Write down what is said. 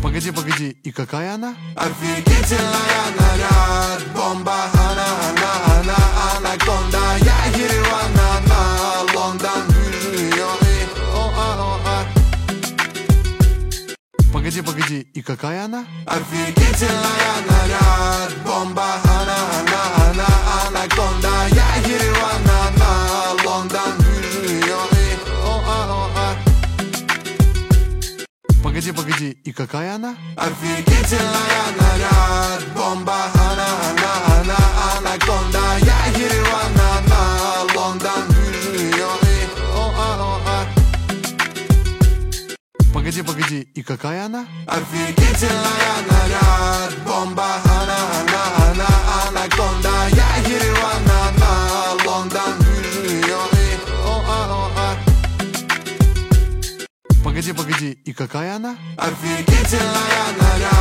Погоди, погоди, и какая она? Офигительная наряд, бомба, она, анаконда. Я Ереван, она, Лондон, вижу ее и Погоди, погоди, и какая она? Офигительная наряд, бомба, она, анаконда. Я Ереван, она, Лондон, вижу ее и Погоди, погоди, и какая она? Офигительная наряд, бомба, она, анаконда. Я Ереван, она, Лондон, вижу ее и Погоди, погоди, и какая она? Офигительная наряд, бомба, она, анаконда. Я Ереван, она, Лондон, вижу ее и Погоди, погоди, и какая она? Офигительная наряд.